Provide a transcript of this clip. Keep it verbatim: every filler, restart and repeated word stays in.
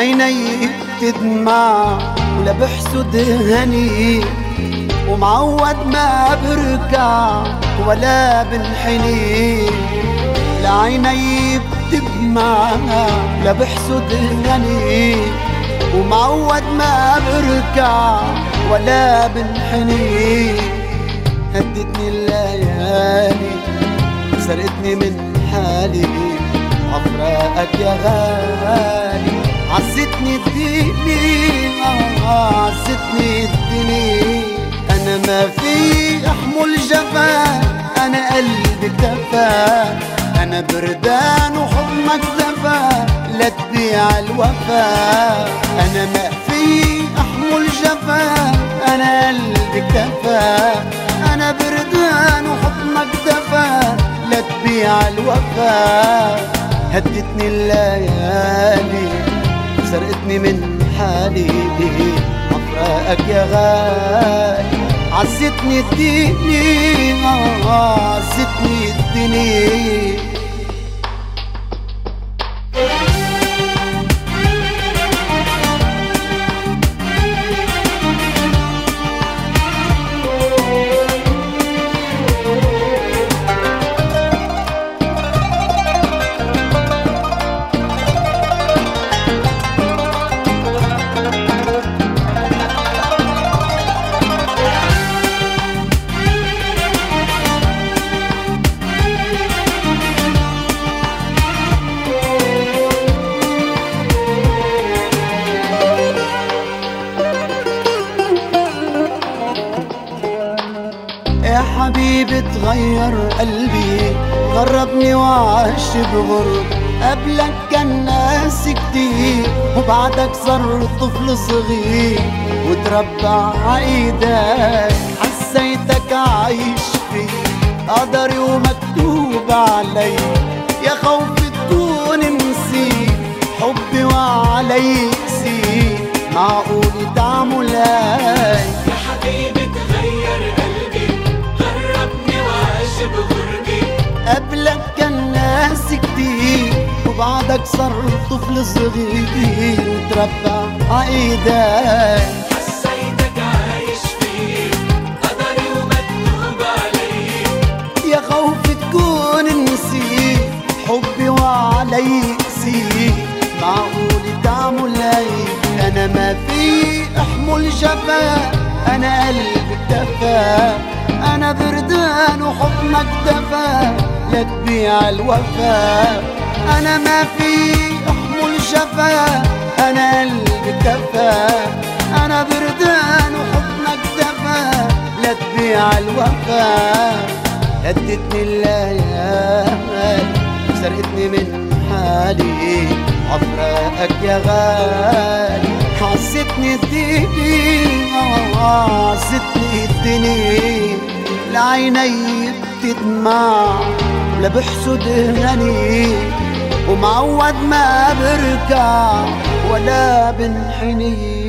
لعيني بتدمع ولا بحسد هني، ومعود ما بركع ولا بنحني. لعيني بتدمع ولا بحسد هني، ومعود ما بركع ولا بنحني. هدتني الليالي سرقتني من حالي، عفراقك يا غالي عزتني الدنيا، عزتني الدنيا. انا ما في احمل جفا، انا قلبي اكتفى، انا بردان وحضنك دفا، لا تبيع الوفا. انا ما في احمل جفا، انا قلبي اكتفى، انا بردان وحضنك دفا، لا تبيع الوفا. هدتني الليالي سرقتني من حالي، عفراقك يا غالي عزتني الدنيا، عزتني الدنيا. يا حبيبي تغير قلبي، غربني وعاش بغرب. قبلك كان ناس كتير، وبعدك صار طفل صغير، وتربى عايدك حسيتك عايش في قدري ومكتوب علي. يا خوفي تكون نسيت حبي وعلي كسيت، معقول تعمل هاي؟ يا حبيبي تغير بغربي. قبلك كان ناس كتير، وبعدك صار طفل صغير، وتربى عايدك حسيتك عايش فيه قدري ومكتوب علي. يا خوفي تكون نسيت حبي وعلي قسيت، معقول تعمل هاي؟ انا ما في احمل جفا، انا قلبي اكتفى، انا بردان وحضنك دفا، لا تبيع الوفا. انا ما في احمل جفا، انا قلبي اكتفى، انا بردان وحضنك دفا، لا تبيع الوفا. هدتني الليالي سرقتني من حالي، عفراقك يا غالي عزتني الدنيا، عزتني الدنيا. لعيني بتدمع ولا بحسد هني، ومعود ما بركع ولا بنحني.